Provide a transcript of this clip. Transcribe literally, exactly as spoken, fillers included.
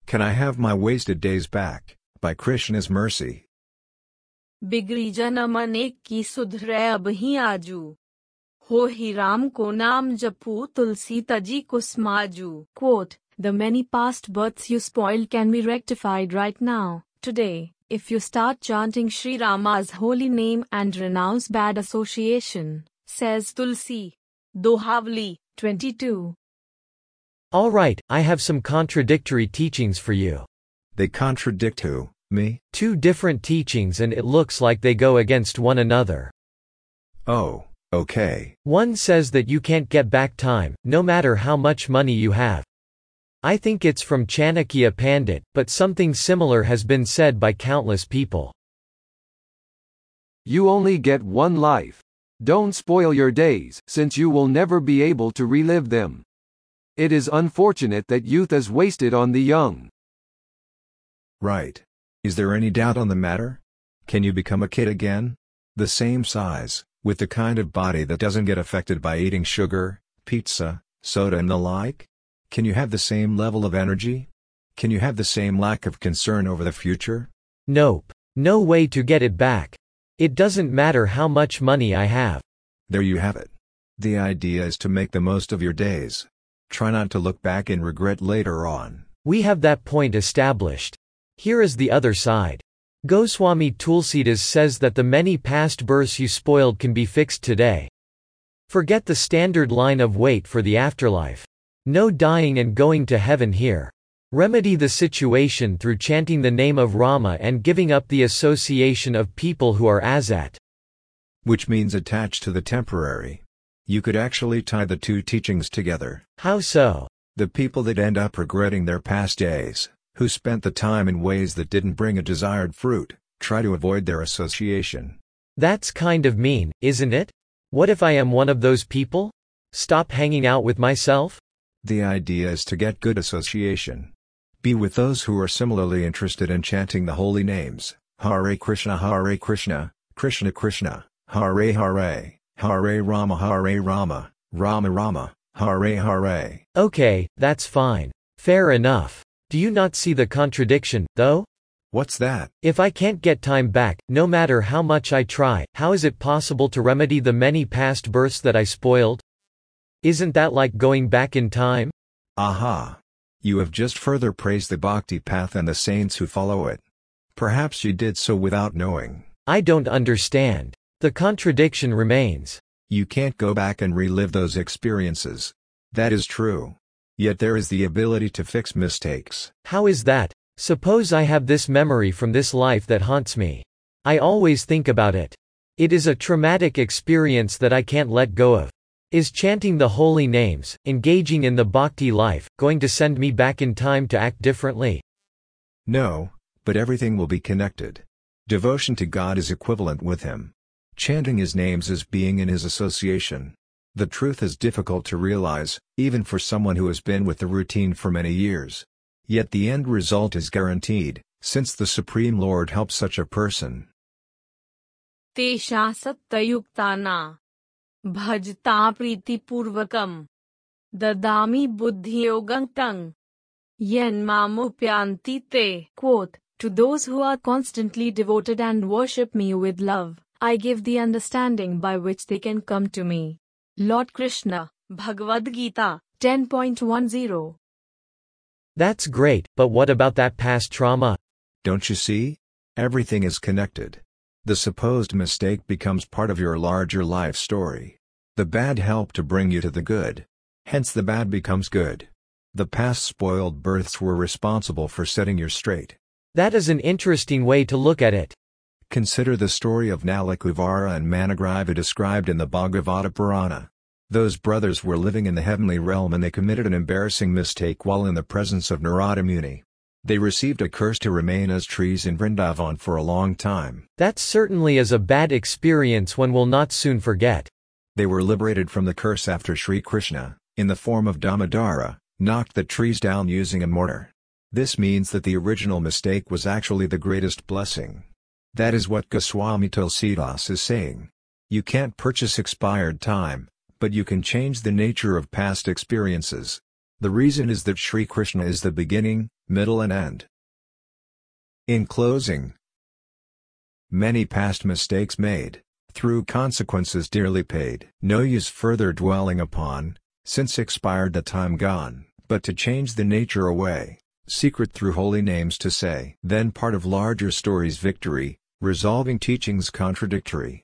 Can I have my wasted days back, by Krishna's mercy? बिगड़ी जन्म अनेक की सुधरे अब ही आजू हो ही राम को नाम जपू तुलसी तजी कुसमाजू. Quote, the many past births you spoiled can be rectified right now, today, if you start chanting Sri Rama's holy name and renounce bad association, says Tulsi. Dohavli, twenty-two. All right, I have some contradictory teachings for you. They contradict who, me? Two different teachings and it looks like they go against one another. Oh, okay. One says that you can't get back time, no matter how much money you have. I think it's from Chanakya Pandit, but something similar has been said by countless people. You only get one life. Don't spoil your days, since you will never be able to relive them. It is unfortunate that youth is wasted on the young. Right. Is there any doubt on the matter? Can you become a kid again? The same size, with the kind of body that doesn't get affected by eating sugar, pizza, soda and the like? Can you have the same level of energy? Can you have the same lack of concern over the future? Nope. No way to get it back. It doesn't matter how much money I have. There you have it. The idea is to make the most of your days. Try not to look back in regret later on. We have that point established. Here is the other side. Goswami Tulsidas says that the many past births you spoiled can be fixed today. Forget the standard line of wait for the afterlife. No dying and going to heaven here. Remedy the situation through chanting the name of Rama and giving up the association of people who are asat. Which means attached to the temporary. You could actually tie the two teachings together. How so? The people that end up regretting their past days, who spent the time in ways that didn't bring a desired fruit, try to avoid their association. That's kind of mean, isn't it? What if I am one of those people? Stop hanging out with myself? The idea is to get good association. Be with those who are similarly interested in chanting the holy names, Hare Krishna Hare Krishna, Krishna Krishna, Hare Hare, Hare Rama Hare Rama, Rama Rama, Hare Hare. Okay, that's fine. Fair enough. Do you not see the contradiction, though? What's that? If I can't get time back, no matter how much I try, how is it possible to remedy the many past births that I spoiled? Isn't that like going back in time? Aha! You have just further praised the bhakti path and the saints who follow it. Perhaps you did so without knowing. I don't understand. The contradiction remains. You can't go back and relive those experiences. That is true. Yet there is the ability to fix mistakes. How is that? Suppose I have this memory from this life that haunts me. I always think about it. It is a traumatic experience that I can't let go of. Is chanting the holy names, engaging in the bhakti life, going to send me back in time to act differently? No, but everything will be connected. Devotion to God is equivalent with Him. Chanting His names is being in His association. The truth is difficult to realize, even for someone who has been with the routine for many years. Yet the end result is guaranteed, since the Supreme Lord helps such a person. Tesha sattayuktana bhajta pritipurvakam dadami buddhiyogam tang yen mamupyanti te. Quote, to those who are constantly devoted and worship me with love, I give the understanding by which they can come to me. Lord Krishna, Bhagavad Gita, ten point ten. That's great, but what about that past trauma? Don't you see? Everything is connected. The supposed mistake becomes part of your larger life story. The bad help to bring you to the good. Hence the bad becomes good. The past spoiled births were responsible for setting you straight. That is an interesting way to look at it. Consider the story of Nalakuvara and Manigriva described in the Bhagavata Purana. Those brothers were living in the heavenly realm and they committed an embarrassing mistake while in the presence of Narada Muni. They received a curse to remain as trees in Vrindavan for a long time. That certainly is a bad experience one will not soon forget. They were liberated from the curse after Sri Krishna, in the form of Damodara, knocked the trees down using a mortar. This means that the original mistake was actually the greatest blessing. That is what Goswami Tulsidas is saying. You can't purchase expired time, but you can change the nature of past experiences. The reason is that Sri Krishna is the beginning, middle and end. In closing, many past mistakes made, through consequences dearly paid. No use further dwelling upon, since expired the time gone, but to change the nature away, secret through holy names to say. Then part of larger story's victory, resolving teachings contradictory.